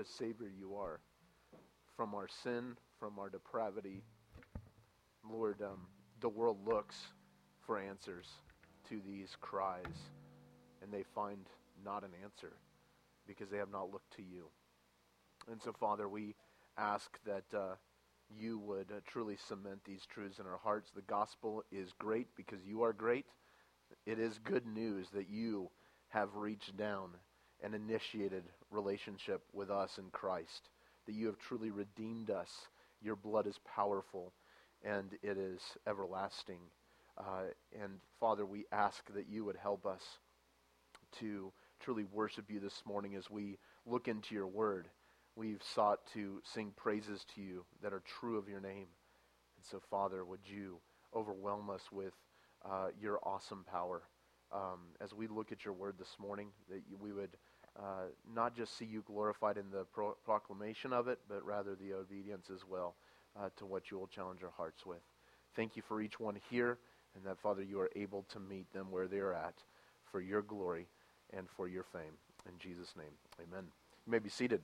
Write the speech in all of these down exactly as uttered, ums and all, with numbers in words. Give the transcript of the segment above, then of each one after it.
a Savior you are from our sin, from our depravity. Lord, um, the world looks for answers to these cries, and they find not an answer because they have not looked to you. And so, Father, we ask that uh, you would uh, truly cement these truths in our hearts. The gospel is great because you are great. It is good news that you have reached down and initiated relationship with us in Christ, that you have truly redeemed us. Your blood is powerful, and it is everlasting. Uh, and Father, we ask that you would help us to truly worship you this morning as we look into your word. We've sought to sing praises to you that are true of your name. And so, Father, would you overwhelm us with uh, your awesome power um, as we look at your word this morning, that you, we would uh, not just see you glorified in the pro- proclamation of it, but rather the obedience as well uh, to what you will challenge our hearts with. Thank you for each one here, and that, Father, you are able to meet them where they are at for your glory and for your fame. In Jesus' name, amen. You may be seated.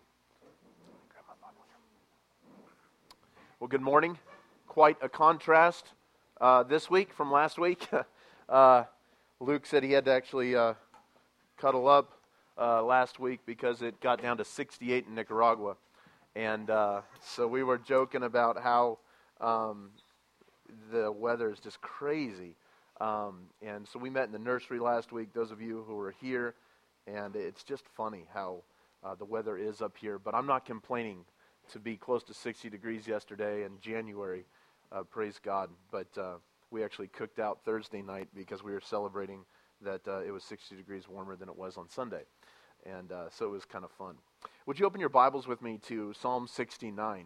Well, good morning. Quite a contrast uh, this week from last week. uh, Luke said he had to actually uh, cuddle up uh, last week because it got down to sixty-eight in Nicaragua. And uh, so we were joking about how um, the weather is just crazy. Um, and so we met in the nursery last week, those of you who were here. And it's just funny how uh, the weather is up here. But I'm not complaining to be close to sixty degrees yesterday in January. Uh, praise God. But uh, we actually cooked out Thursday night because we were celebrating that uh, it was sixty degrees warmer than it was on Sunday. And uh, so it was kind of fun. Would you open your Bibles with me to Psalm sixty-nine?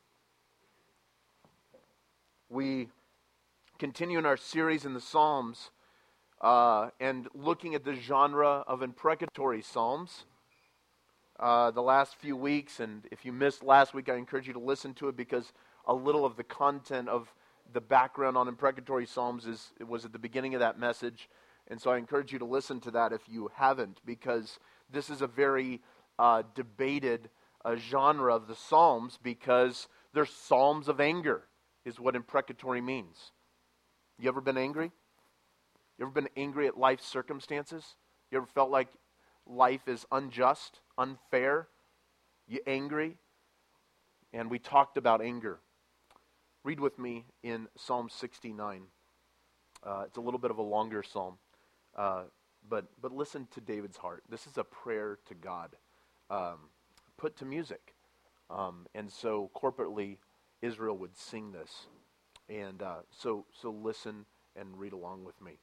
We continue in our series in the Psalms uh, and looking at the genre of imprecatory psalms. Uh, the last few weeks, and if you missed last week, I encourage you to listen to it because a little of the content of the background on imprecatory psalms is it was at the beginning of that message, and so I encourage you to listen to that if you haven't, because this is a very uh, debated uh, genre of the psalms because they're psalms of anger, is what imprecatory means. You ever been angry? You ever been angry at life's circumstances? You ever felt like life is unjust, unfair? You angry? And we talked about anger. Read with me in Psalm sixty-nine. Uh, it's a little bit of a longer psalm, uh, but but listen to David's heart. This is a prayer to God, um, put to music, um, and so corporately Israel would sing this, and uh, so so listen and read along with me.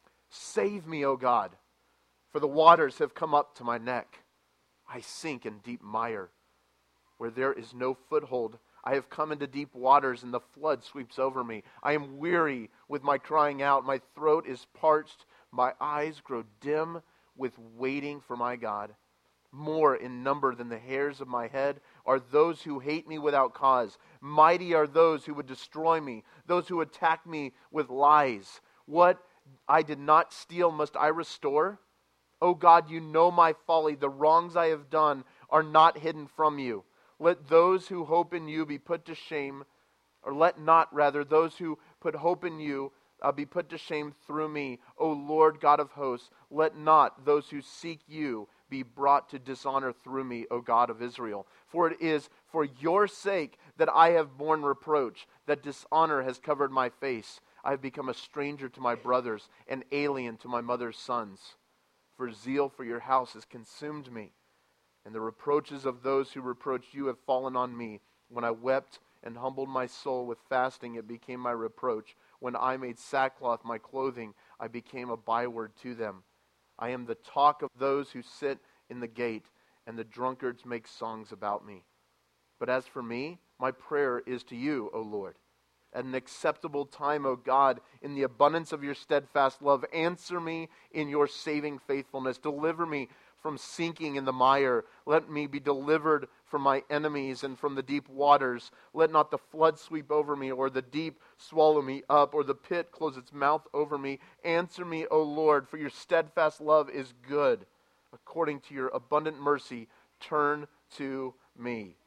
Save me, O God, for the waters have come up to my neck. I sink in deep mire, where there is no foothold. I have come into deep waters, and the flood sweeps over me. I am weary with my crying out. My throat is parched. My eyes grow dim with waiting for my God. More in number than the hairs of my head are those who hate me without cause. Mighty are those who would destroy me, those who attack me with lies. What I did not steal must I restore? O God, you know my folly. The wrongs I have done are not hidden from you. Let those who hope in you be put to shame, or let not, rather, those who put hope in you uh, be put to shame through me. O Lord God of hosts, let not those who seek you be brought to dishonor through me, O God of Israel. For it is for your sake that I have borne reproach, that dishonor has covered my face. I have become a stranger to my brothers, an alien to my mother's sons. For zeal for your house has consumed me, and the reproaches of those who reproached you have fallen on me. When I wept and humbled my soul with fasting, it became my reproach. When I made sackcloth my clothing, I became a byword to them. I am the talk of those who sit in the gate, and the drunkards make songs about me. But as for me, my prayer is to you, O Lord. At an acceptable time, O God, in the abundance of your steadfast love, answer me in your saving faithfulness. Deliver me from sinking in the mire. Let me be delivered from my enemies and from the deep waters. Let not the flood sweep over me, or the deep swallow me up, or the pit close its mouth over me. Answer me, O Lord, for your steadfast love is good. According to your abundant mercy, turn to me.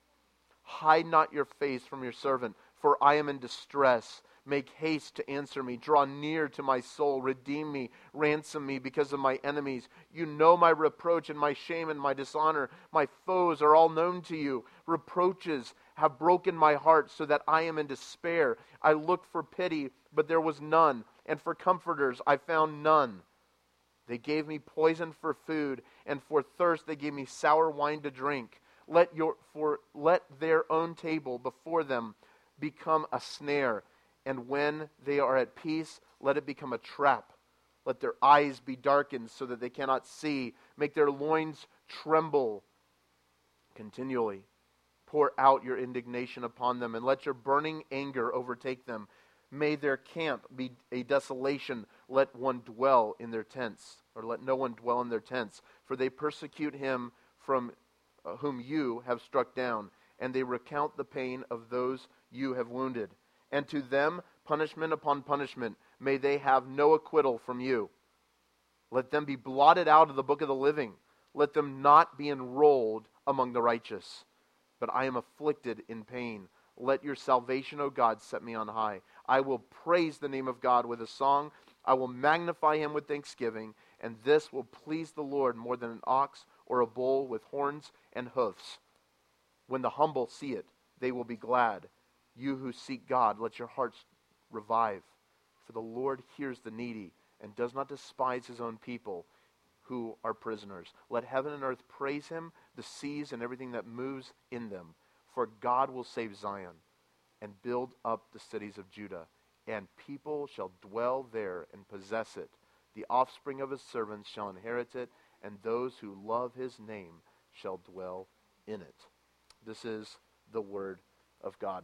Hide not your face from your servant, for I am in distress. Make haste to answer me. Draw near to my soul. Redeem me. Ransom me because of my enemies. You know my reproach and my shame and my dishonor. My foes are all known to you. Reproaches have broken my heart so that I am in despair. I looked for pity, but there was none, and for comforters I found none. They gave me poison for food, and for thirst they gave me sour wine to drink. Let your for let their own table before them become a snare, and when they are at peace, let it become a trap. Let their eyes be darkened so that they cannot see. Make their loins tremble continually. Pour out your indignation upon them, and let your burning anger overtake them. May their camp be a desolation. Let one dwell in their tents, or let no one dwell in their tents. For they persecute him from uh, whom you have struck down, and they recount the pain of those you have wounded. And to them punishment upon punishment. May they have no acquittal from you. Let them be blotted out of the book of the living. Let them not be enrolled among the righteous. But I am afflicted in pain. Let your salvation, O God, set me on high. I will praise the name of God with a song. I will magnify him with thanksgiving. And this will please the Lord more than an ox or a bull with horns and hoofs. When the humble see it, they will be glad. You who seek God, let your hearts revive. For the Lord hears the needy and does not despise his own people who are prisoners. Let heaven and earth praise him, the seas and everything that moves in them. For God will save Zion and build up the cities of Judah, and people shall dwell there and possess it. The offspring of his servants shall inherit it, and those who love his name shall dwell in it. This is the word of God.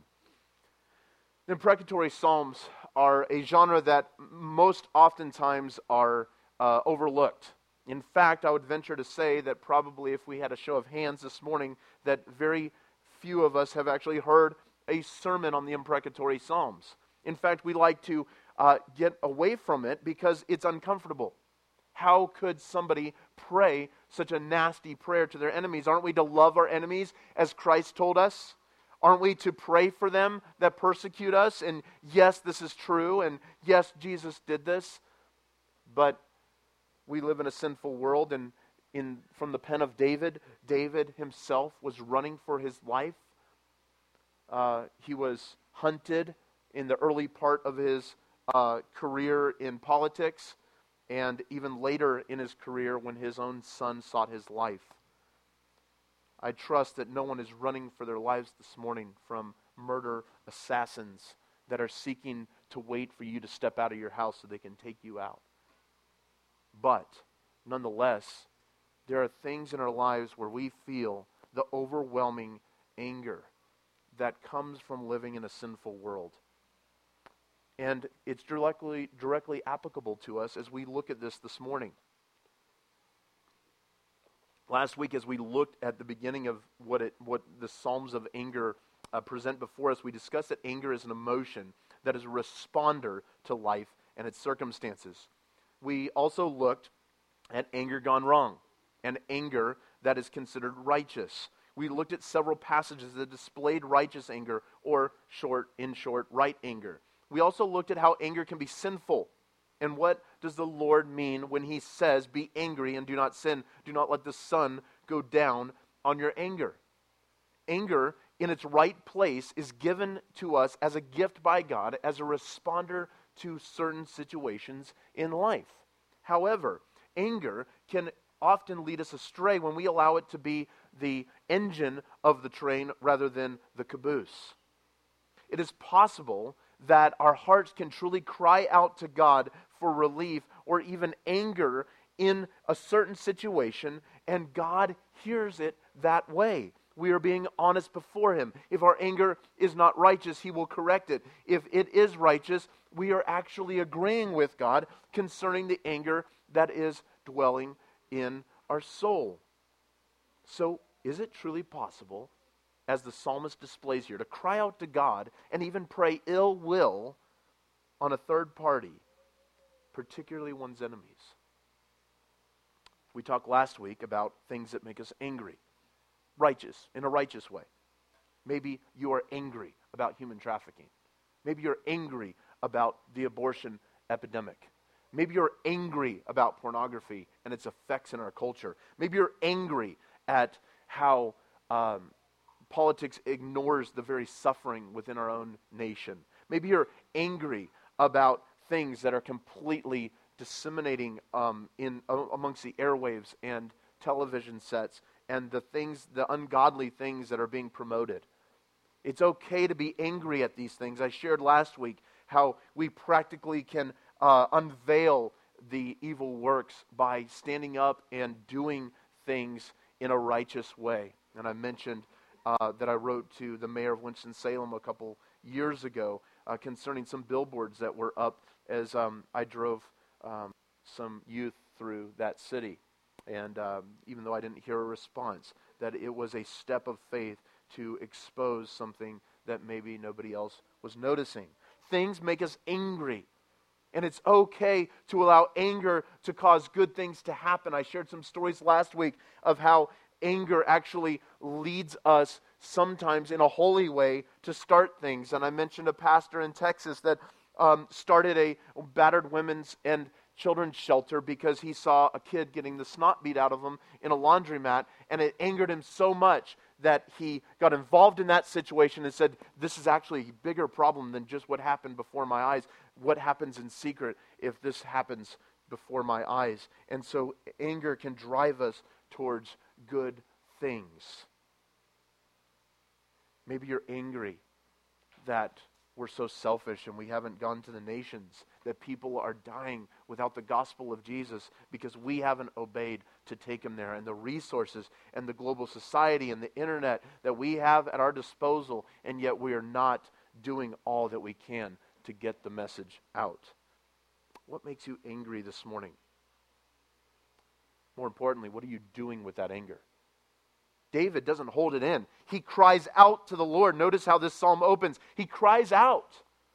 The imprecatory psalms are a genre that most oftentimes are uh, overlooked. In fact, I would venture to say that probably if we had a show of hands this morning, that very few of us have actually heard a sermon on the imprecatory psalms. In fact, we like to uh, get away from it because it's uncomfortable. How could somebody pray such a nasty prayer to their enemies? Aren't we to love our enemies as Christ told us? Aren't we to pray for them that persecute us? And yes, this is true, and yes, Jesus did this, but we live in a sinful world, and in from the pen of David, David himself was running for his life. Uh, he was hunted in the early part of his uh, career in politics, and even later in his career when his own son sought his life. I trust that no one is running for their lives this morning from murder assassins that are seeking to wait for you to step out of your house so they can take you out. But, nonetheless, there are things in our lives where we feel the overwhelming anger that comes from living in a sinful world. And it's directly, directly applicable to us as we look at this this morning. Last week, as we looked at the beginning of what it, what the Psalms of anger uh, present before us, we discussed that anger is an emotion that is a responder to life and its circumstances. We also looked at anger gone wrong and anger that is considered righteous. We looked at several passages that displayed righteous anger, or short, in short, right anger. We also looked at how anger can be sinful. And what does the Lord mean when he says, be angry and do not sin? Do not let the sun go down on your anger. Anger, in its right place, is given to us as a gift by God, as a responder to certain situations in life. However, anger can often lead us astray when we allow it to be the engine of the train rather than the caboose. It is possible that our hearts can truly cry out to God for relief or even anger in a certain situation, and God hears it that way. We are being honest before him. If our anger is not righteous, he will correct it. If it is righteous, we are actually agreeing with God concerning the anger that is dwelling in our soul. So, is it truly possible, as the psalmist displays here, to cry out to God and even pray ill will on a third party, particularly one's enemies? We talked last week about things that make us angry. righteous, in a righteous way. Maybe you are angry about human trafficking. Maybe you're angry about the abortion epidemic. Maybe you're angry about pornography and its effects in our culture. Maybe you're angry at how um, politics ignores the very suffering within our own nation. Maybe you're angry about things that are completely disseminating um, in uh, amongst the airwaves and television sets and the things, the ungodly things that are being promoted. It's okay to be angry at these things. I shared last week how we practically can uh, unveil the evil works by standing up and doing things in a righteous way. And I mentioned uh, that I wrote to the mayor of Winston-Salem a couple years ago uh, concerning some billboards that were up as um, I drove um, some youth through that city. And um, even though I didn't hear a response, that it was a step of faith to expose something that maybe nobody else was noticing. Things make us angry. And it's okay to allow anger to cause good things to happen. I shared some stories last week of how anger actually leads us sometimes in a holy way to start things. And I mentioned a pastor in Texas that um, started a battered women's and children's shelter because he saw a kid getting the snot beat out of him in a laundromat, and it angered him so much that he got involved in that situation and said, this is actually a bigger problem than just what happened before my eyes. What happens in secret if this happens before my eyes? And so anger can drive us towards good things. Maybe you're angry that we're so selfish and we haven't gone to the nations, that people are dying without the gospel of Jesus because we haven't obeyed to take them there. And the resources and the global society and the internet that we have at our disposal, and yet we are not doing all that we can to get the message out. What makes you angry this morning? More importantly, what are you doing with that anger? David doesn't hold it in. He cries out to the Lord. Notice how this psalm opens. He cries out.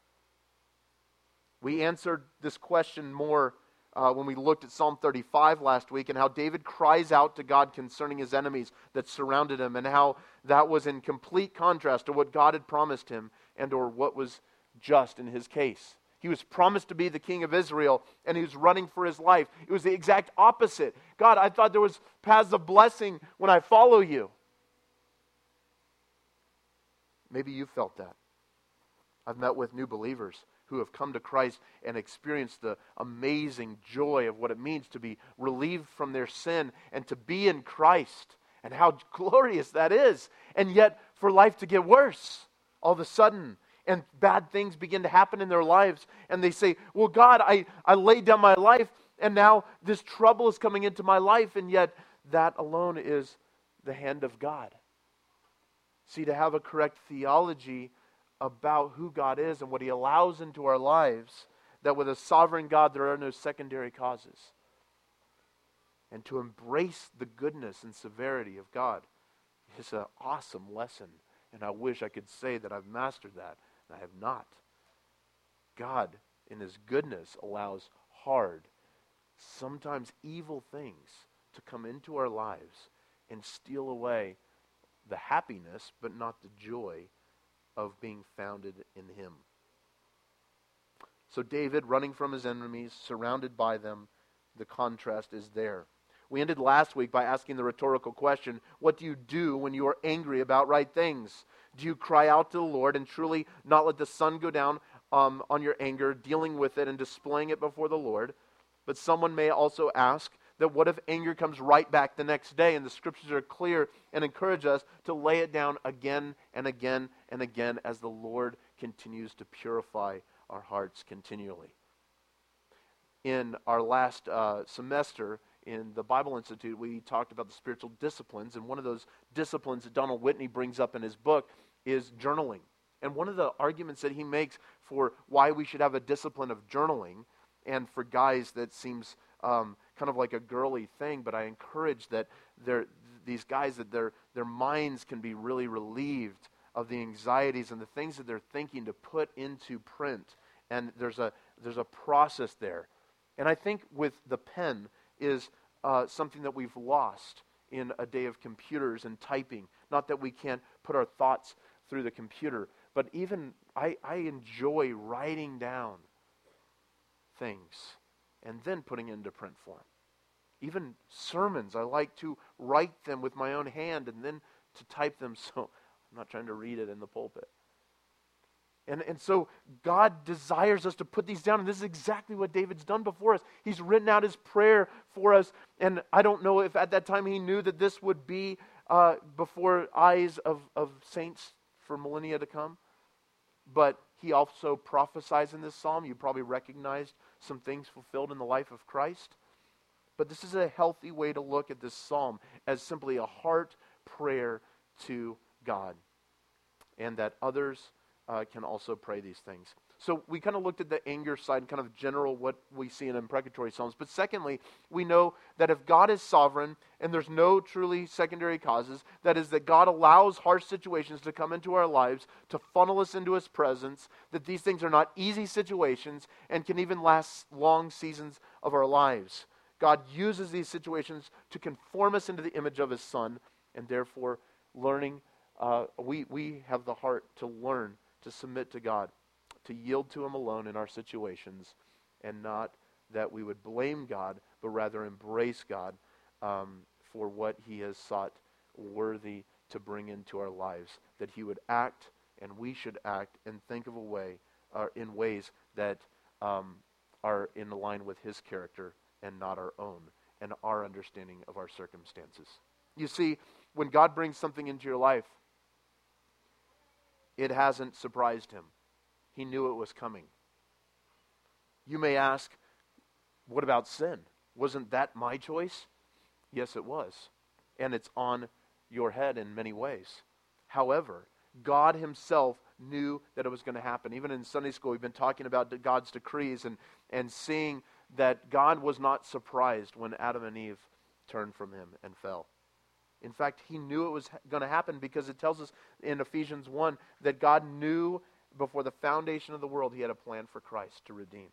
We answered this question more uh, when we looked at Psalm thirty-five last week, and how David cries out to God concerning his enemies that surrounded him, and how that was in complete contrast to what God had promised him and or what was just in his case. He was promised to be the king of Israel, and he was running for his life. It was the exact opposite. God, I thought there was paths of blessing when I follow you. Maybe you felt that. I've met with new believers who have come to Christ and experienced the amazing joy of what it means to be relieved from their sin and to be in Christ, and how glorious that is. And yet, for life to get worse all of a sudden, and bad things begin to happen in their lives, and they say, well, God, I, I laid down my life, and now this trouble is coming into my life, and yet that alone is the hand of God. See, to have a correct theology about who God is and what He allows into our lives, that with a sovereign God there are no secondary causes, and to embrace the goodness and severity of God is an awesome lesson, and I wish I could say that I've mastered that. I have not. God, in His goodness, allows hard, sometimes evil things to come into our lives and steal away the happiness, but not the joy of being founded in Him. So David, running from his enemies, surrounded by them, the contrast is there. We ended last week by asking the rhetorical question, what do you do when you are angry about right things? Do you cry out to the Lord and truly not let the sun go down um, on your anger, dealing with it and displaying it before the Lord? But someone may also ask that what if anger comes right back the next day? And the scriptures are clear and encourage us to lay it down again and again and again as the Lord continues to purify our hearts continually. In our last uh, semester, in the Bible Institute, we talked about the spiritual disciplines, and one of those disciplines that Donald Whitney brings up in his book is journaling. And one of the arguments that he makes for why we should have a discipline of journaling, and for guys that seems um, kind of like a girly thing, but I encourage that these guys, that their their minds can be really relieved of the anxieties and the things that they're thinking, to put into print. And there's a there's a process there. And I think with the pen is uh, something that we've lost in a day of computers and typing. Not that we can't put our thoughts through the computer, but even I, I enjoy writing down things and then putting it into print form. Even sermons, I like to write them with my own hand and then to type them so I'm not trying to read it in the pulpit. And, and so God desires us to put these down, and this is exactly what David's done before us. He's written out his prayer for us, and I don't know if at that time he knew that this would be uh, before eyes of, of saints for millennia to come, but he also prophesies in this psalm. You probably recognized some things fulfilled in the life of Christ. But this is a healthy way to look at this psalm as simply a heart prayer to God, and that others uh, can also pray these things. So we kind of looked at the anger side, kind of general what we see in imprecatory psalms. But secondly, we know that if God is sovereign and there's no truly secondary causes, that is that God allows harsh situations to come into our lives to funnel us into His presence, that these things are not easy situations and can even last long seasons of our lives. God uses these situations to conform us into the image of His Son, and therefore learning, uh, we, we have the heart to learn to submit to God, to yield to Him alone in our situations, and not that we would blame God, but rather embrace God um, for what He has sought worthy to bring into our lives, that He would act and we should act and think of a way, uh, in ways that um, are in line with His character and not our own, and our understanding of our circumstances. You see, when God brings something into your life, it hasn't surprised Him. He knew it was coming. You may ask, what about sin? Wasn't that my choice? Yes, it was. And it's on your head in many ways. However, God Himself knew that it was going to happen. Even in Sunday school, we've been talking about God's decrees and, and seeing that God was not surprised when Adam and Eve turned from Him and fell. In fact, He knew it was going to happen, because it tells us in Ephesians one that God knew before the foundation of the world He had a plan for Christ to redeem.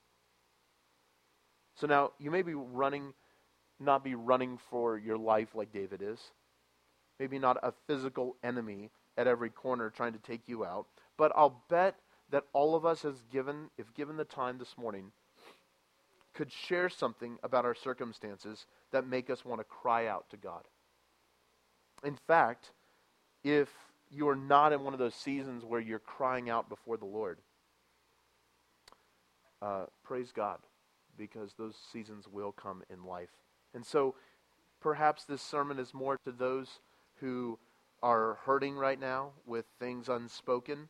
So now, you may be running, not be running for your life like David is. Maybe not a physical enemy at every corner trying to take you out. But I'll bet that all of us, has given, if given the time this morning, could share something about our circumstances that make us want to cry out to God. In fact, if you're not in one of those seasons where you're crying out before the Lord, uh, praise God, because those seasons will come in life. And so perhaps this sermon is more to those who are hurting right now with things unspoken,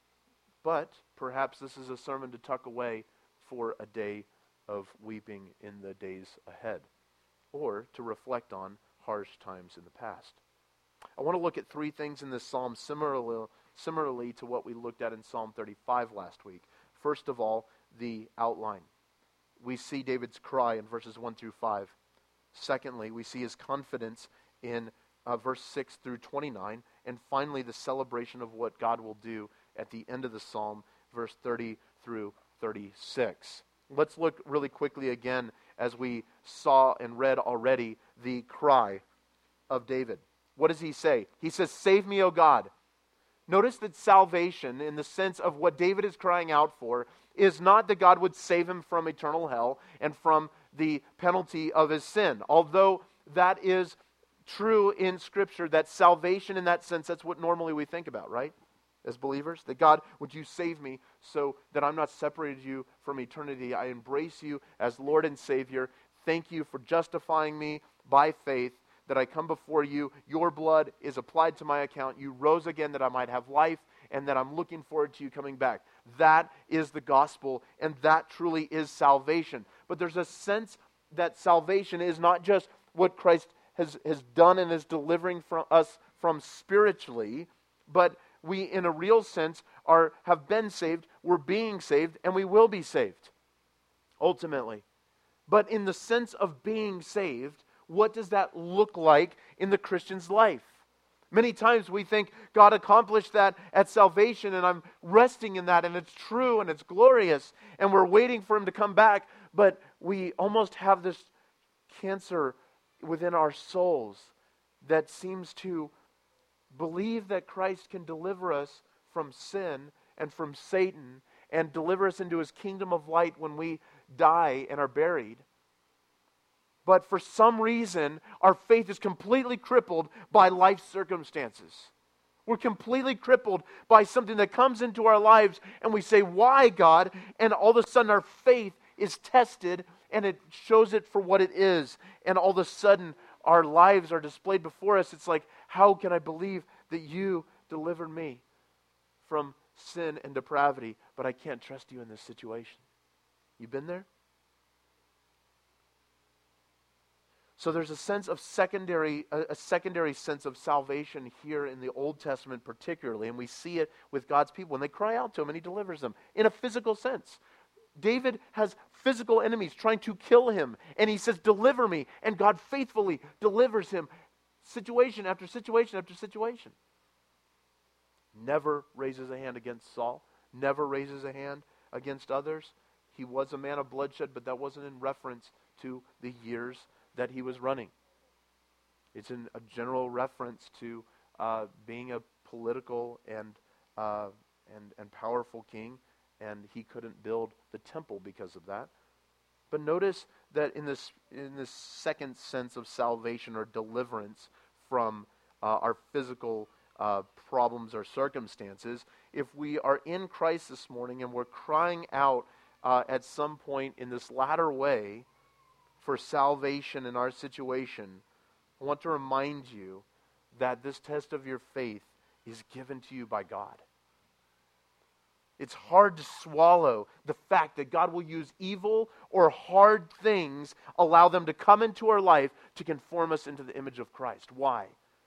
but perhaps this is a sermon to tuck away for a day of weeping in the days ahead, or to reflect on harsh times in the past. I want to look at three things in this psalm similarly, similarly to what we looked at in Psalm thirty-five last week. First of all, the outline. We see David's cry in verses one through five. Secondly, we see his confidence in uh, verse six through twenty-nine. And finally, the celebration of what God will do at the end of the psalm, verse thirty through thirty-six. Let's look really quickly again, as we saw and read already, the cry of David. What does he say? He says, "Save me, O God." Notice that salvation, in the sense of what David is crying out for, is not that God would save him from eternal hell and from the penalty of his sin. Although that is true in Scripture, that salvation in that sense, that's what normally we think about, right? As believers, that God, would you save me so that I'm not separated you from eternity? I embrace you as Lord and Savior. Thank you for justifying me by faith, that I come before you. Your blood is applied to my account. You rose again that I might have life, and that I'm looking forward to you coming back. That is the gospel, and that truly is salvation. But there's a sense that salvation is not just what Christ has, has done and is delivering from us from spiritually, but we, in a real sense, are have been saved, we're being saved, and we will be saved, ultimately. But in the sense of being saved, what does that look like in the Christian's life? Many times we think God accomplished that at salvation, and I'm resting in that, and it's true, and it's glorious, and we're waiting for Him to come back, but we almost have this cancer within our souls that seems to believe that Christ can deliver us from sin and from Satan and deliver us into his kingdom of light when we die and are buried. But for some reason, our faith is completely crippled by life circumstances. We're completely crippled by something that comes into our lives and we say, why, God? And all of a sudden our faith is tested and it shows it for what it is. And all of a sudden our lives are displayed before us. It's like, how can I believe that you delivered me from sin and depravity, but I can't trust you in this situation? You been there? So there's a sense of secondary, a, a secondary sense of salvation here in the Old Testament particularly, and we see it with God's people when they cry out to him and he delivers them in a physical sense. David has physical enemies trying to kill him, and he says, deliver me, and God faithfully delivers him situation after situation after situation. Never raises a hand against Saul, never raises a hand against others. He was a man of bloodshed, but that wasn't in reference to the years that he was running. It's in a general reference to uh, being a political and uh, and and powerful king, and he couldn't build the temple because of that. But notice that in this in this second sense of salvation or deliverance from uh, our physical uh, problems or circumstances, if we are in Christ this morning and we're crying out uh, at some point in this latter way for salvation in our situation, I want to remind you that this test of your faith is given to you by God. It's hard to swallow the fact that God will use evil or hard things, allow them to come into our life to conform us into the image of Christ. Why?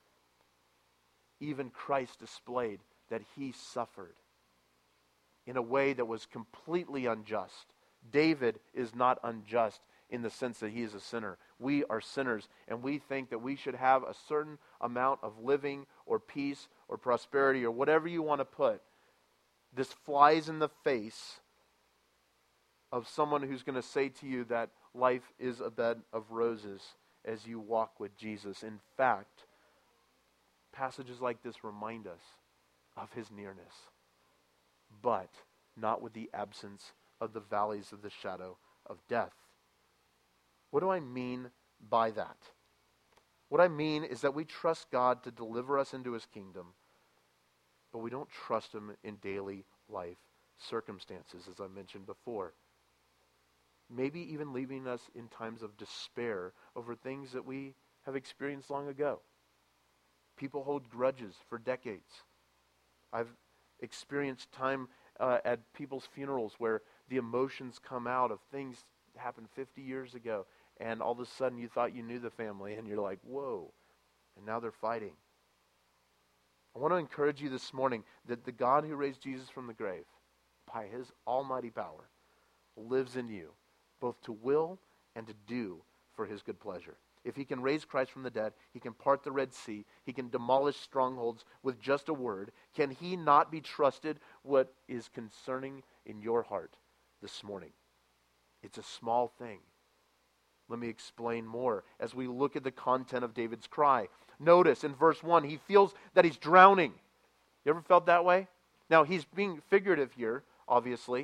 Even Christ displayed that he suffered in a way that was completely unjust. David is not unjust in the sense that he is a sinner. We are sinners, and we think that we should have a certain amount of living or peace or prosperity or whatever you want to put. This flies in the face of someone who's going to say to you that life is a bed of roses as you walk with Jesus. In fact, passages like this remind us of his nearness, but not with the absence of the valleys of the shadow of death. What do I mean by that? What I mean is that we trust God to deliver us into his kingdom, but we don't trust him in daily life circumstances, as I mentioned before. Maybe even leaving us in times of despair over things that we have experienced long ago. People hold grudges for decades. I've experienced time uh, at people's funerals where the emotions come out of things that happened fifty years ago, and all of a sudden you thought you knew the family, and you're like, whoa, and now they're fighting. I want to encourage you this morning that the God who raised Jesus from the grave, by his almighty power, lives in you, both to will and to do for his good pleasure. If he can raise Christ from the dead, he can part the Red Sea, he can demolish strongholds with just a word. Can he not be trusted what is concerning in your heart this morning? It's a small thing. Let me explain more as we look at the content of David's cry. Notice in verse one, he feels that he's drowning. You ever felt that way? Now, he's being figurative here, obviously.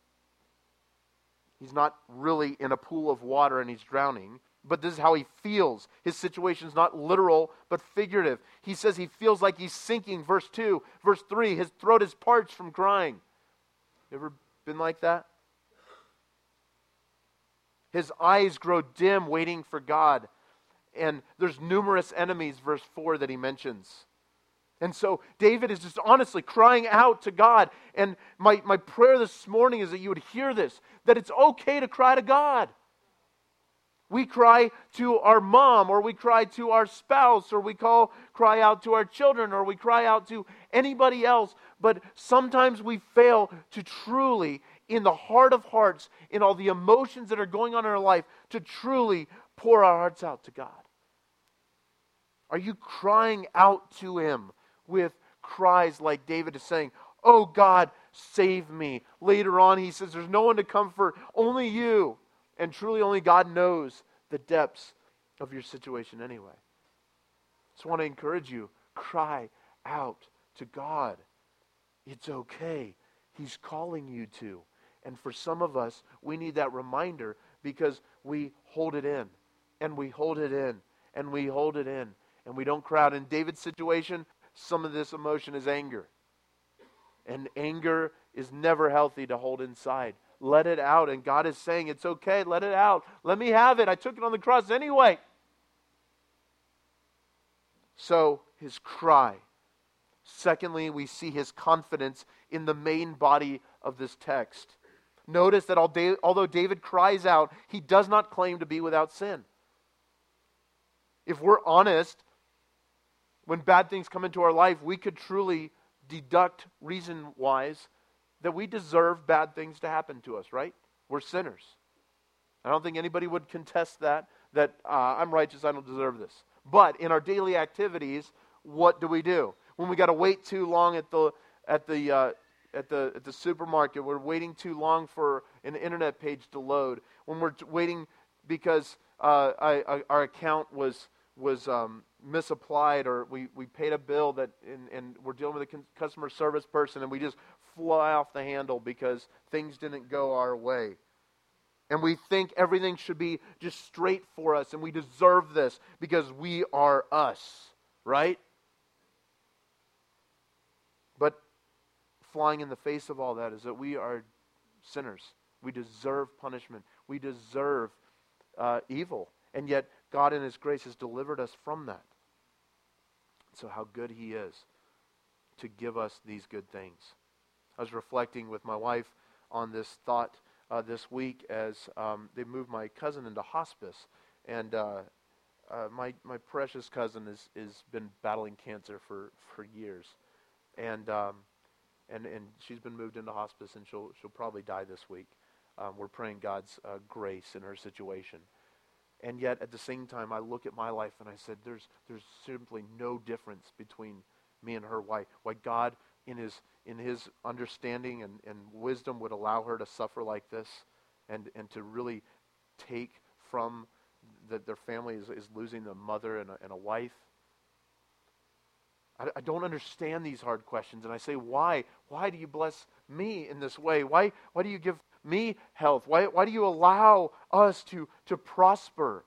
He's not really in a pool of water and he's drowning, but this is how he feels. His situation is not literal, but figurative. He says he feels like he's sinking. Verse two. Verse three, his throat is parched from crying. You ever been like that? His eyes grow dim waiting for God. And there's numerous enemies, verse four, that he mentions. And so David is just honestly crying out to God. And my, my prayer this morning is that you would hear this, that it's okay to cry to God. We cry to our mom, or we cry to our spouse, or we call cry out to our children, or we cry out to anybody else. But sometimes we fail to truly, in the heart of hearts, in all the emotions that are going on in our life, to truly pour our hearts out to God. Are you crying out to him with cries like David is saying, oh God, save me? Later on he says, there's no one to comfort, only you. And truly only God knows the depths of your situation anyway. Just want to encourage you, cry out to God. It's okay. He's calling you to. And for some of us, we need that reminder because we hold it in, and we hold it in, and we hold it in, and we don't cry out. In David's situation, some of this emotion is anger. And anger is never healthy to hold inside. Let it out. And God is saying, it's okay, let it out. Let me have it. I took it on the cross anyway. So, his cry. Secondly, we see his confidence in the main body of this text. Notice that although David cries out, he does not claim to be without sin. If we're honest, when bad things come into our life, we could truly deduct reason-wise that we deserve bad things to happen to us, right? We're sinners. I don't think anybody would contest that, that uh, I'm righteous, I don't deserve this. But in our daily activities, what do we do? When we got to wait too long at the at the uh, at the at the supermarket, we're waiting too long for an internet page to load. When we're t- waiting because uh, I, I, our account was was um, misapplied, or we, we paid a bill that and, and we're dealing with a con- customer service person, and we just fly off the handle because things didn't go our way. And we think everything should be just straight for us, and we deserve this because we are us, right? But flying in the face of all that is that we are sinners. We deserve punishment. We deserve uh, evil. And yet, God in His grace has delivered us from that. So how good He is to give us these good things. I was reflecting with my wife on this thought uh, this week as um, they moved my cousin into hospice. And uh, uh, my my precious cousin has is, is been battling cancer for, for years. And um, and and she's been moved into hospice, and she'll she'll probably die this week. Um, we're praying God's uh, grace in her situation. And yet, at the same time, I look at my life and I said, there's there's simply no difference between me and her. Why why God in his in his understanding and, and wisdom would allow her to suffer like this, and, and to really take from that their family is, is losing a mother and a, and a wife. I, I don't understand these hard questions, and I say, why? Why do you bless me in this way? Why why do you give me health? Why why do you allow us to, to prosper?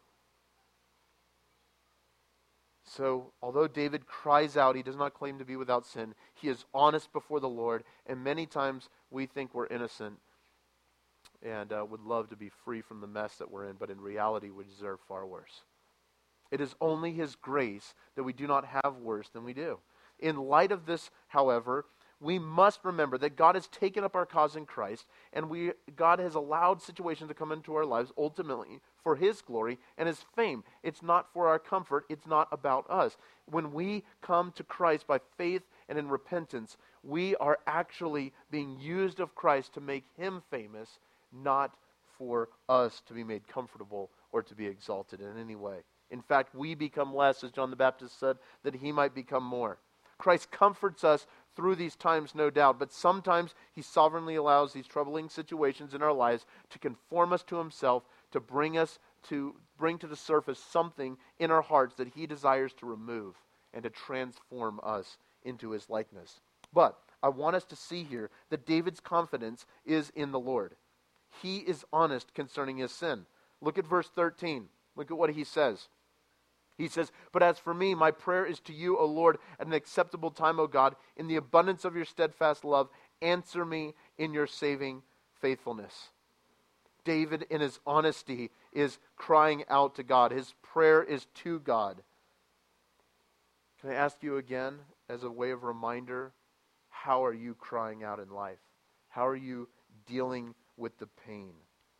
So, although David cries out, he does not claim to be without sin. He is honest before the Lord, and many times we think we're innocent and uh, would love to be free from the mess that we're in, but in reality we deserve far worse. It is only His grace that we do not have worse than we do. In light of this, however, we must remember that God has taken up our cause in Christ, and we God has allowed situations to come into our lives ultimately for His glory and His fame. It's not for our comfort. It's not about us. When we come to Christ by faith and in repentance, we are actually being used of Christ to make Him famous, not for us to be made comfortable or to be exalted in any way. In fact, we become less, as John the Baptist said, that He might become more. Christ comforts us through these times, no doubt, but sometimes He sovereignly allows these troubling situations in our lives to conform us to Himself, to bring us to bring to the surface something in our hearts that He desires to remove and to transform us into His likeness. But I want us to see here that David's confidence is in the Lord. He is honest concerning his sin. Look at verse thirteen. Look at what he says. He says, "But as for me, my prayer is to you, O Lord, at an acceptable time, O God. In the abundance of your steadfast love, answer me in your saving faithfulness." David, in his honesty, is crying out to God. His prayer is to God. Can I ask you again, as a way of reminder, how are you crying out in life? How are you dealing with the pain?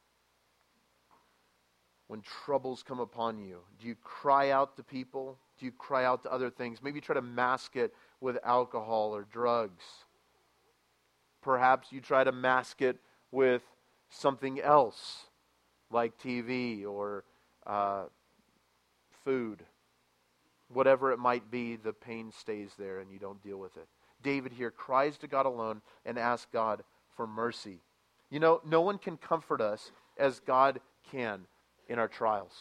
When troubles come upon you, do you cry out to people? Do you cry out to other things? Maybe try to mask it with alcohol or drugs. Perhaps you try to mask it with something else, like T V or uh, food. Whatever it might be, the pain stays there and you don't deal with it. David here cries to God alone and asks God for mercy. You know, no one can comfort us as God can in our trials.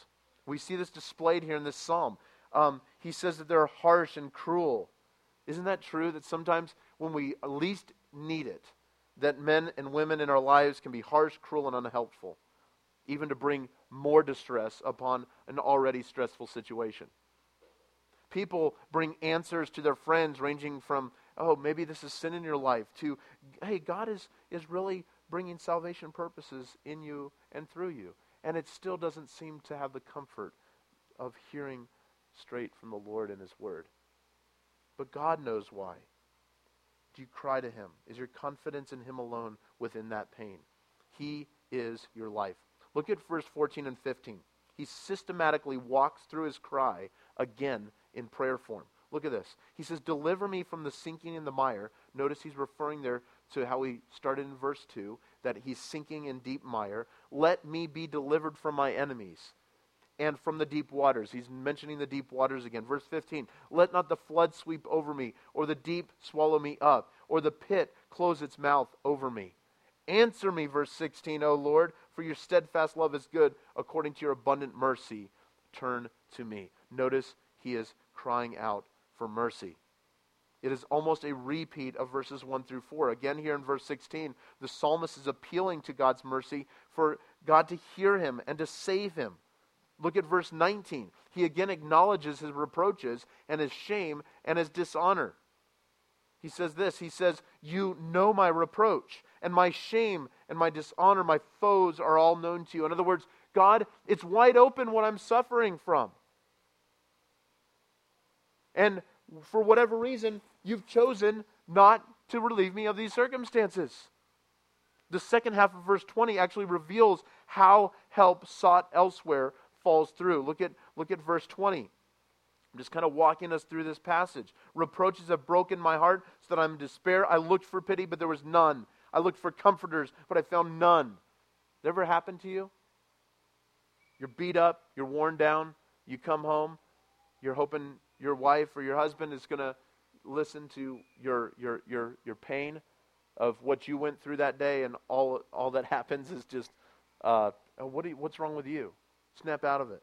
We see this displayed here in this psalm. Um, he says that they're harsh and cruel. Isn't that true? That sometimes when we least need it, that men and women in our lives can be harsh, cruel, and unhelpful, even to bring more distress upon an already stressful situation. People bring answers to their friends ranging from, oh, maybe this is sin in your life, to, hey, God is, is really bringing salvation purposes in you and through you. And it still doesn't seem to have the comfort of hearing straight from the Lord and His Word. But God knows why. Do you cry to Him? Is your confidence in Him alone within that pain? He is your life. Look at verse fourteen and fifteen. He systematically walks through his cry again in prayer form. Look at this. He says, deliver me from the sinking in the mire. Notice he's referring there to how he started in verse two, that he's sinking in deep mire. Let me be delivered from my enemies and from the deep waters. He's mentioning the deep waters again. Verse fifteen, let not the flood sweep over me, or the deep swallow me up, or the pit close its mouth over me. Answer me, verse sixteen, O Lord, for your steadfast love is good. According to your abundant mercy, turn to me. Notice he is crying out for mercy. It is almost a repeat of verses one through four. Again, here in verse sixteen, the psalmist is appealing to God's mercy for God to hear him and to save him. Look at verse nineteen. He again acknowledges his reproaches and his shame and his dishonor. He says this, he says, you know my reproach and my shame and my dishonor, my foes are all known to you. In other words, God, it's wide open what I'm suffering from. And for whatever reason, you've chosen not to relieve me of these circumstances. The second half of verse twenty actually reveals how help sought elsewhere falls through. Look at, look at verse twenty. I'm just kind of walking us through this passage. Reproaches have broken my heart so that I'm in despair. I looked for pity, but there was none. I looked for comforters, but I found none. That ever happened to you? You're beat up, you're worn down, you come home, you're hoping your wife or your husband is going to listen to your your your your pain of what you went through that day, and all all that happens is just, uh, oh, what do you, what's wrong with you? Snap out of it.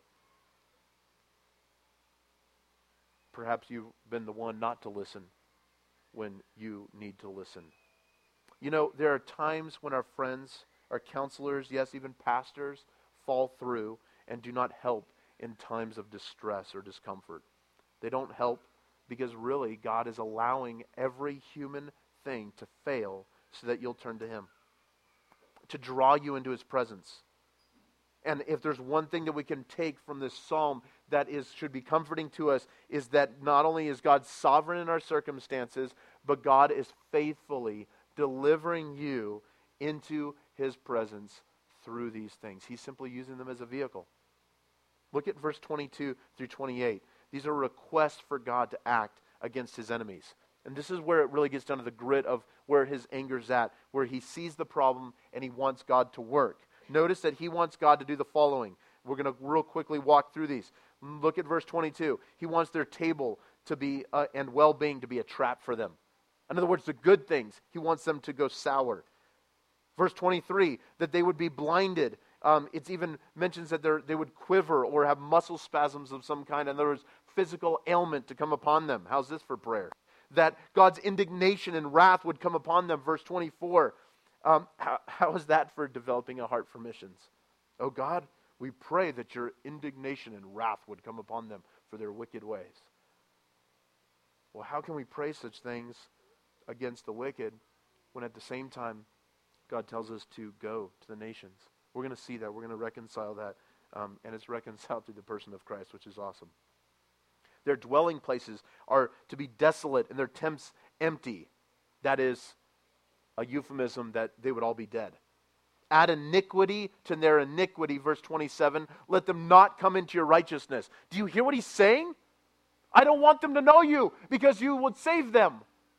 Perhaps you've been the one not to listen when you need to listen. You know, there are times when our friends, our counselors, yes, even pastors, fall through and do not help in times of distress or discomfort. They don't help because really God is allowing every human thing to fail so that you'll turn to Him, to draw you into His presence. And if there's one thing that we can take from this psalm that is should be comforting to us, is that not only is God sovereign in our circumstances, but God is faithfully delivering you into His presence through these things. He's simply using them as a vehicle. Look at verse twenty-two through twenty-eight. These are requests for God to act against His enemies. And this is where it really gets down to the grit of where His anger's at, where He sees the problem and He wants God to work. Notice that He wants God to do the following. We're going to real quickly walk through these. Look at verse twenty-two. He wants their table to be, uh, and well-being to be a trap for them. In other words, the good things, He wants them to go sour. Verse twenty-three, that they would be blinded. Um, it even mentions that they would quiver or have muscle spasms of some kind. In other words, physical ailment to come upon them. How's this for prayer? That God's indignation and wrath would come upon them. Verse twenty-four. Um, how, how is that for developing a heart for missions? Oh God, we pray that your indignation and wrath would come upon them for their wicked ways. Well, how can we pray such things against the wicked when at the same time God tells us to go to the nations? We're going to see that. We're going to reconcile that. Um, and it's reconciled through the person of Christ, which is awesome. Their dwelling places are to be desolate and their tents empty. That is a euphemism that they would all be dead. Add iniquity to their iniquity, verse twenty-seven. Let them not come into your righteousness. Do you hear what he's saying? I don't want them to know you because you would save them.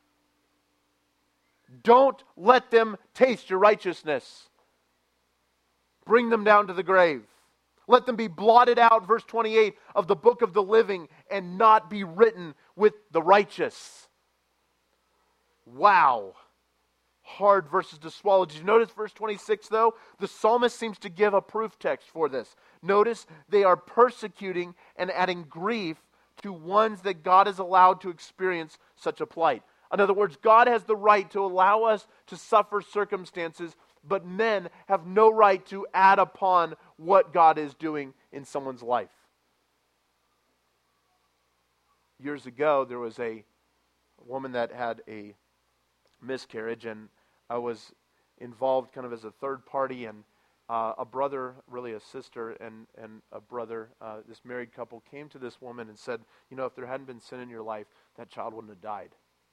Don't let them taste your righteousness. Bring them down to the grave. Let them be blotted out, verse twenty-eight, of the book of the living and not be written with the righteous. Wow. hard verses to swallow. Did you notice verse twenty-six though? The psalmist seems to give a proof text for this. Notice they are persecuting and adding grief to ones that God has allowed to experience such a plight. In other words, God has the right to allow us to suffer circumstances, but men have no right to add upon what God is doing in someone's life. Years ago, there was a woman that had a miscarriage, and I was involved kind of as a third party, and uh, a brother, really a sister and, and a brother, uh, this married couple came to this woman and said, you know, if there hadn't been sin in your life, that child wouldn't have died.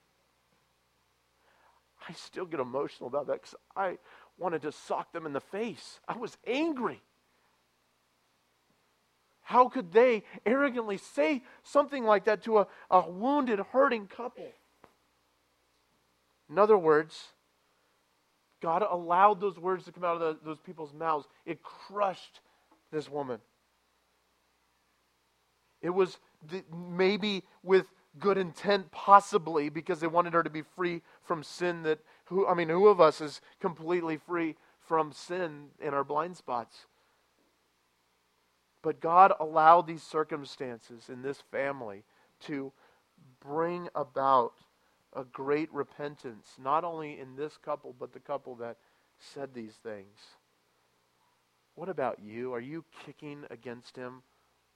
I still get emotional about that because I wanted to sock them in the face. I was angry. How could they arrogantly say something like that to a, a wounded, hurting couple? In other words, God allowed those words to come out of the, those people's mouths. It crushed this woman. It was th- maybe with good intent, possibly, because they wanted her to be free from sin. That who I mean, who of us is completely free from sin in our blind spots? But God allowed these circumstances in this family to bring about a great repentance, not only in this couple, but the couple that said these things. What about you? Are you kicking against him?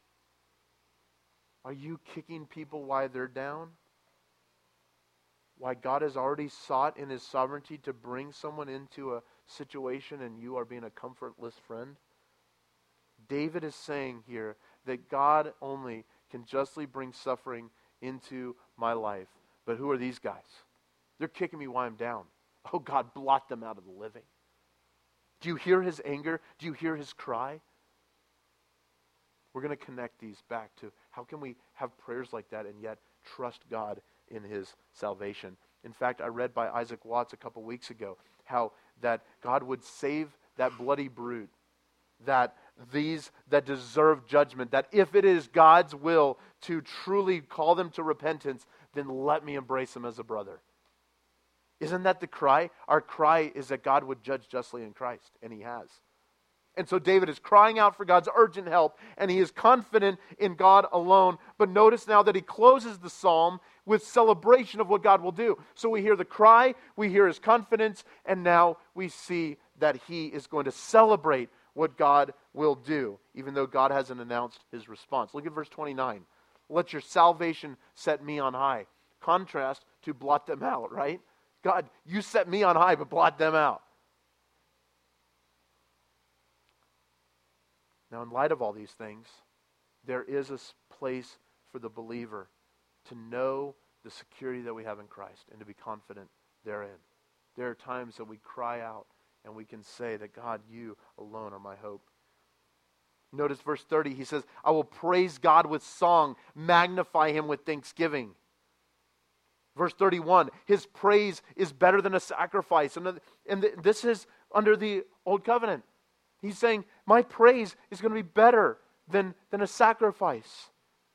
Are you kicking people while they're down? Why God has already sought in his sovereignty to bring someone into a situation and you are being a comfortless friend? David is saying here that God only can justly bring suffering into my life. But who are these guys? They're kicking me while I'm down. Oh, God, blot them out of the living. Do you hear his anger? Do you hear his cry? We're going to connect these back to how can we have prayers like that and yet trust God in his salvation. In fact, I read by Isaac Watts a couple weeks ago how that God would save that bloody brood, that these that deserve judgment, that if it is God's will to truly call them to repentance, then let me embrace them as a brother. Isn't that the cry? Our cry is that God would judge justly in Christ, and he has. And so David is crying out for God's urgent help, and he is confident in God alone. But notice now that he closes the psalm with celebration of what God will do. So we hear the cry, we hear his confidence, and now we see that he is going to celebrate what God will do, even though God hasn't announced his response. Look at verse twenty-nine. Let your salvation set me on high. Contrast to blot them out, right? God, you set me on high, but blot them out. Now, in light of all these things, there is a place for the believer to know the security that we have in Christ and to be confident therein. There are times that we cry out and we can say that, God, you alone are my hope. Notice verse thirty, he says, I will praise God with song, magnify him with thanksgiving. Verse thirty-one, his praise is better than a sacrifice. And, and this is under the old covenant. He's saying, my praise is going to be better than, than a sacrifice.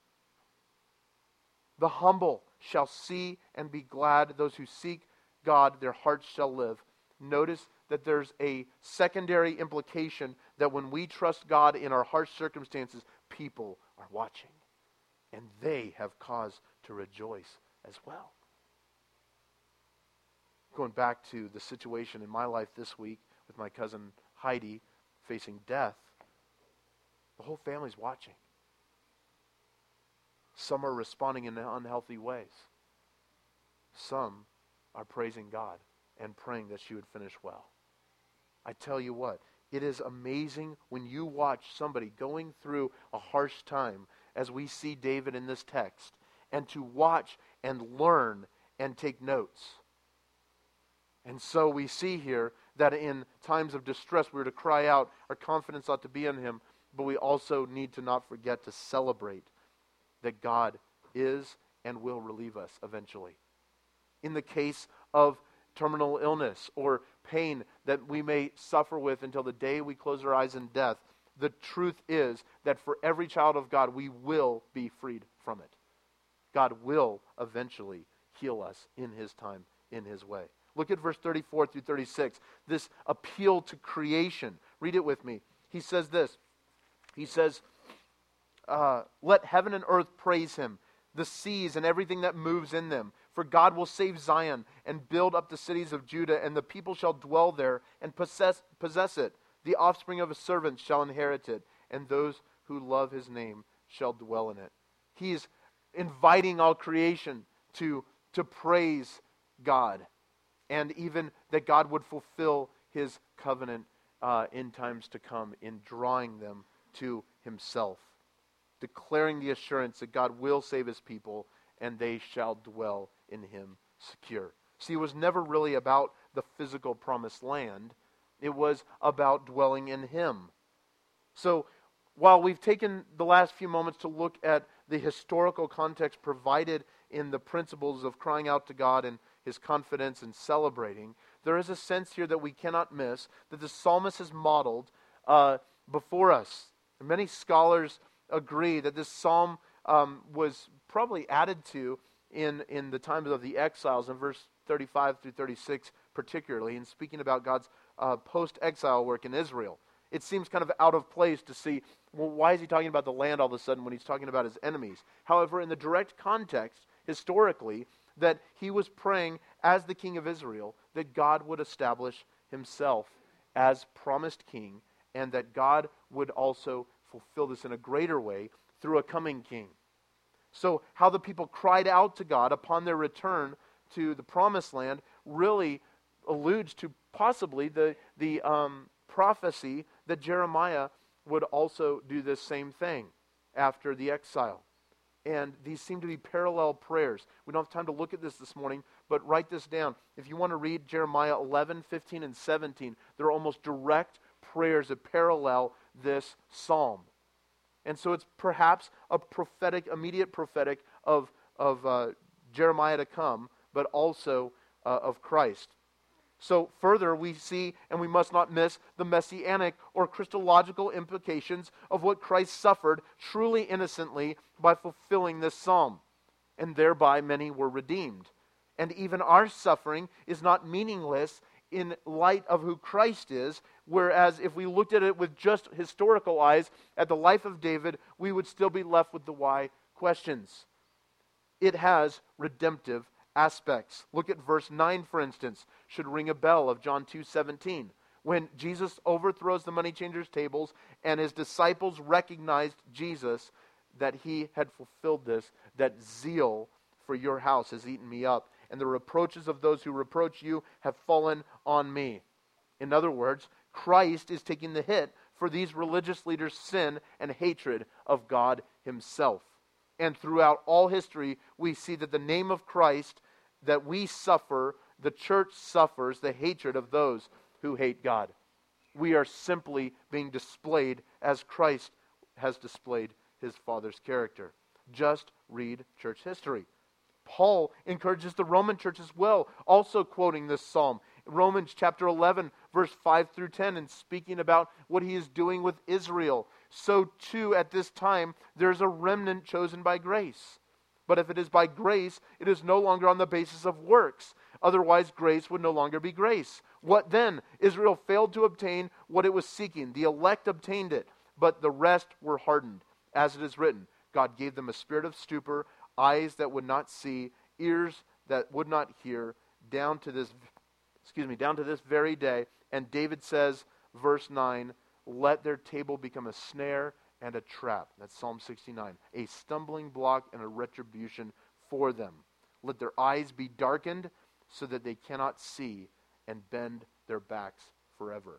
The humble shall see and be glad. Those who seek God, their hearts shall live. Notice that there's a secondary implication that when we trust God in our harsh circumstances, people are watching. And they have cause to rejoice as well. Going back to the situation in my life this week with my cousin Heidi facing death, the whole family's watching. Some are responding in unhealthy ways. Some are praising God and praying that she would finish well. I tell you what, it is amazing when you watch somebody going through a harsh time, as we see David in this text, and to watch and learn and take notes. And so we see here that in times of distress, we're to cry out. Our confidence ought to be in him, but we also need to not forget to celebrate that God is and will relieve us eventually. In the case of terminal illness or pain that we may suffer with until the day we close our eyes in death, the truth is that for every child of God, we will be freed from it. God will eventually heal us in his time, in his way. Look at verse thirty-four through thirty-six. This appeal to creation. Read it with me. He says this. He says, uh, let heaven and earth praise him, the seas and everything that moves in them. For God will save Zion and build up the cities of Judah, and the people shall dwell there and possess, possess it. The offspring of his servants shall inherit it, and those who love his name shall dwell in it. He is inviting all creation to, to praise God, and even that God would fulfill his covenant uh, in times to come in drawing them to himself, declaring the assurance that God will save his people and they shall dwell in him secure. See, it was never really about the physical promised land. It was about dwelling in him. So while we've taken the last few moments to look at the historical context provided in the principles of crying out to God and his confidence and celebrating, there is a sense here that we cannot miss that the psalmist has modeled uh, before us. And many scholars agree that this psalm um, was probably added to in, in the times of the exiles, in verse thirty-five through thirty-six particularly, in speaking about God's uh, post-exile work in Israel. It seems kind of out of place to see, well, why is he talking about the land all of a sudden when he's talking about his enemies? However, in the direct context, historically, that he was praying as the king of Israel, that God would establish himself as promised king, and that God would also fulfill this in a greater way through a coming king. So how the people cried out to God upon their return to the promised land really alludes to possibly the, the um, prophecy that Jeremiah would also do this same thing after the exile. And these seem to be parallel prayers. We don't have time to look at this this morning, but write this down. If you want to read Jeremiah eleven, fifteen, and seventeen, they're almost direct prayers that parallel this psalm. And so it's perhaps a prophetic, immediate prophetic of, of uh, Jeremiah to come, but also uh, of Christ. So further, we see, and we must not miss, the messianic or Christological implications of what Christ suffered truly innocently by fulfilling this psalm. And thereby many were redeemed. And even our suffering is not meaningless in light of who Christ is, whereas if we looked at it with just historical eyes at the life of David, we would still be left with the why questions. It has redemptive aspects. Look at verse nine, for instance, should ring a bell of John two seventeen. When Jesus overthrows the money changers' tables and his disciples recognized Jesus, that he had fulfilled this, that zeal for your house has eaten me up, and the reproaches of those who reproach you have fallen on me. In other words, Christ is taking the hit for these religious leaders' sin and hatred of God himself. And throughout all history, we see that the name of Christ, that we suffer, the church suffers the hatred of those who hate God. We are simply being displayed as Christ has displayed his Father's character. Just read church history. Paul encourages the Roman church as well, also quoting this psalm. Romans chapter eleven, verse five through ten, and speaking about what he is doing with Israel. So too at this time, there is a remnant chosen by grace. But if it is by grace, it is no longer on the basis of works. Otherwise, grace would no longer be grace. What then? Israel failed to obtain what it was seeking. The elect obtained it, but the rest were hardened. As it is written, God gave them a spirit of stupor, eyes that would not see, ears that would not hear, down to this, excuse me, down to this very day. And David says, verse nine, let their table become a snare and a trap. That's Psalm sixty-nine. A stumbling block and a retribution for them. Let their eyes be darkened so that they cannot see, and bend their backs forever.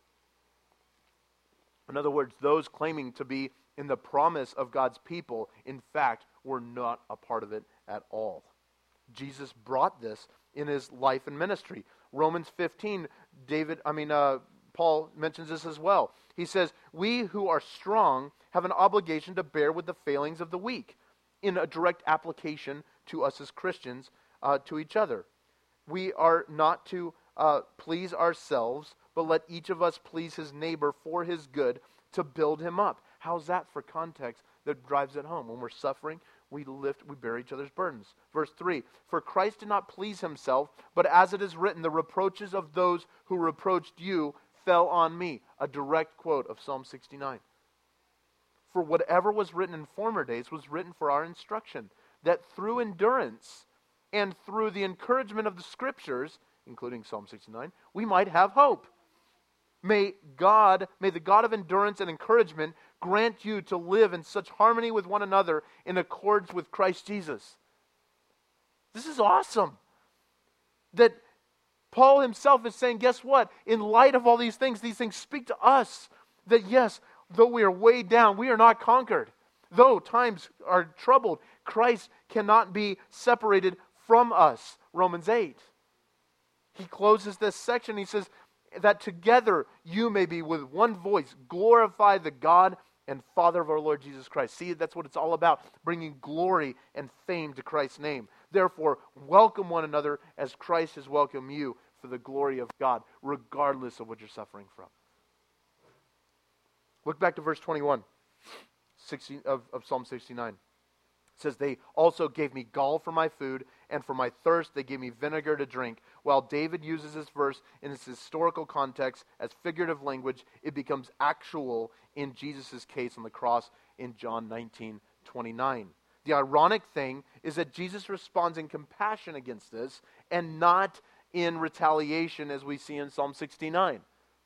In other words, those claiming to be in the promise of God's people, in fact, were not a part of it at all. Jesus brought this in his life and ministry. Romans fifteen, David, I mean, uh, Paul mentions this as well. He says, we who are strong have an obligation to bear with the failings of the weak, in a direct application to us as Christians, uh, to each other. We are not to uh, please ourselves, but let each of us please his neighbor for his good, to build him up. How's that for context that drives it home? When we're suffering, we lift, we bear each other's burdens. Verse three, for Christ did not please himself, but as it is written, the reproaches of those who reproached you fell on me. A direct quote of Psalm sixty-nine. For whatever was written in former days was written for our instruction, that through endurance and through the encouragement of the Scriptures, including Psalm sixty-nine, we might have hope. May God, may the God of endurance and encouragement grant you to live in such harmony with one another in accordance with Christ Jesus. This is awesome. That Paul himself is saying, guess what? In light of all these things, these things speak to us. That yes, though we are weighed down, we are not conquered. Though times are troubled, Christ cannot be separated from us. Romans eight. He closes this section. He says that together you may be with one voice glorify the God and Father of our Lord Jesus Christ. See, that's what it's all about, bringing glory and fame to Christ's name. Therefore, welcome one another as Christ has welcomed you for the glory of God, regardless of what you're suffering from. Look back to verse twenty-one sixty, of, of Psalm sixty-nine. It says, they also gave me gall for my food, and for my thirst they gave me vinegar to drink. While David uses this verse in its historical context as figurative language, it becomes actual in Jesus' case on the cross in John nineteen twenty-nine. The ironic thing is that Jesus responds in compassion against this and not in retaliation as we see in Psalm sixty-nine.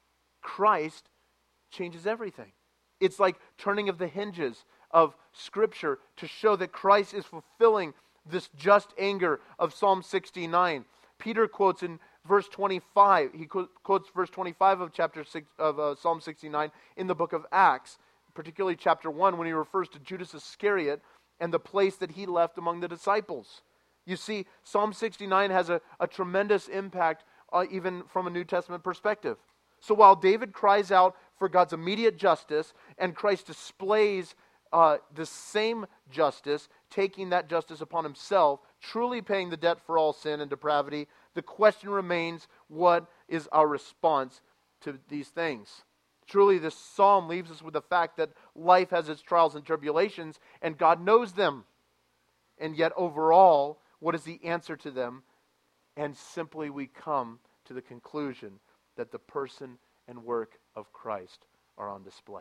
Christ changes everything. It's like turning of the hinges of Scripture to show that Christ is fulfilling this just anger of Psalm sixty-nine. Peter quotes in verse twenty-five, he quotes verse twenty-five of chapter six of uh, Psalm sixty-nine in the book of Acts, particularly chapter one, when he refers to Judas Iscariot and the place that he left among the disciples. You see, Psalm sixty-nine has a, a tremendous impact uh, even from a New Testament perspective. So while David cries out for God's immediate justice and Christ displays uh, the same justice, taking that justice upon himself, truly paying the debt for all sin and depravity, the question remains, what is our response to these things? Truly, this psalm leaves us with the fact that life has its trials and tribulations, and God knows them. And yet, overall, what is the answer to them? And simply we come to the conclusion that the person and work of Christ are on display.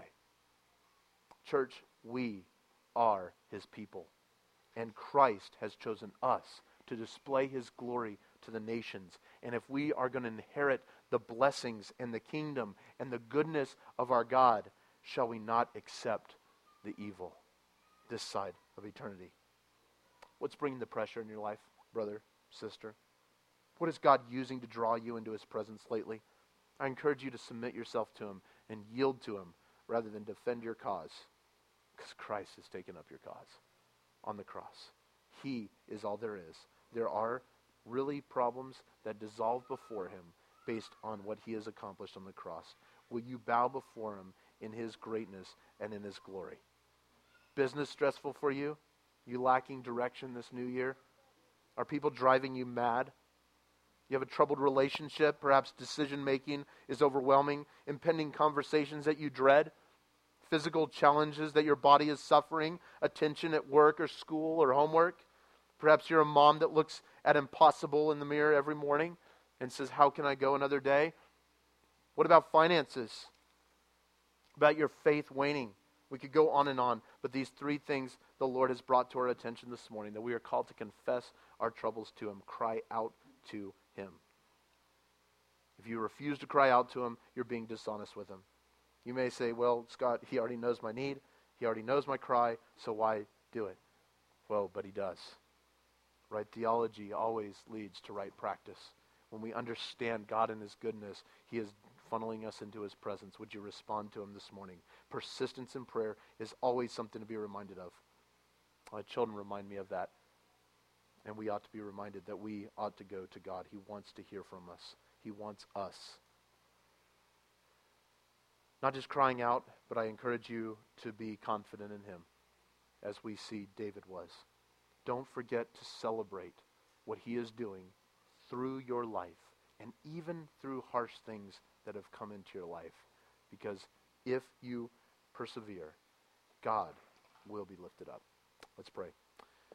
Church, we are His people, and Christ has chosen us to display His glory to the nations. And if we are going to inherit the blessings and the kingdom and the goodness of our God, shall we not accept the evil this side of eternity? What's bringing the pressure in your life, brother, sister? What is God using to draw you into His presence lately? I encourage you to submit yourself to Him and yield to Him rather than defend your cause, because Christ has taken up your cause on the cross. He is all there is. There are really problems that dissolve before Him based on what He has accomplished on the cross. Will you bow before Him in His greatness and in His glory? Business stressful for you? You lacking direction this new year? Are people driving you mad? You have a troubled relationship, perhaps decision-making is overwhelming, impending conversations that you dread, physical challenges that your body is suffering, attention at work or school or homework. Perhaps you're a mom that looks at impossible in the mirror every morning and says, how can I go another day? What about finances? About your faith waning? We could go on and on, but these three things the Lord has brought to our attention this morning, that we are called to confess our troubles to Him, cry out to Him. If you refuse to cry out to Him, you're being dishonest with Him. You may say, well, Scott, He already knows my need. He already knows my cry, so why do it? Well, but He does. Right theology always leads to right practice. When we understand God and His goodness, He is funneling us into His presence. Would you respond to Him this morning? Persistence in prayer is always something to be reminded of. My children remind me of that. And we ought to be reminded that we ought to go to God. He wants to hear from us. He wants us. Not just crying out, but I encourage you to be confident in Him, as we see David was. Don't forget to celebrate what He is doing through your life, and even through harsh things that have come into your life. Because if you persevere, God will be lifted up. Let's pray.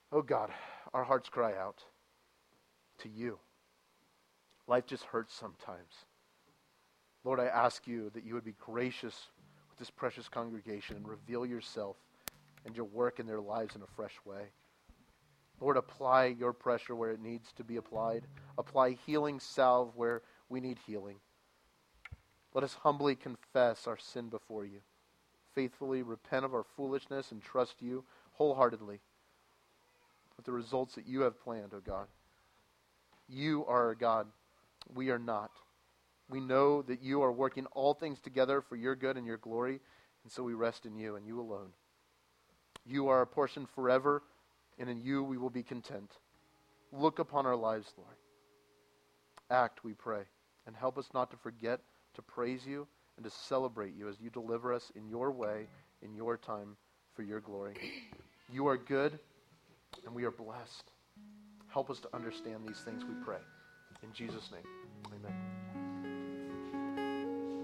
Oh God, our hearts cry out to you. Life just hurts sometimes. Lord, I ask you that you would be gracious with this precious congregation and reveal yourself and your work in their lives in a fresh way. Lord, apply your pressure where it needs to be applied. Apply healing salve where we need healing. Let us humbly confess our sin before you. Faithfully repent of our foolishness and trust you wholeheartedly with the results that you have planned, O God. You are our God. We are not. We know that you are working all things together for your good and your glory, and so we rest in you and you alone. You are our portion forever, and in you we will be content. Look upon our lives, Lord. Act, we pray, and help us not to forget to praise you and to celebrate you as you deliver us in your way, in your time, for your glory. You are good, and we are blessed. Help us to understand these things, we pray. In Jesus' name, amen.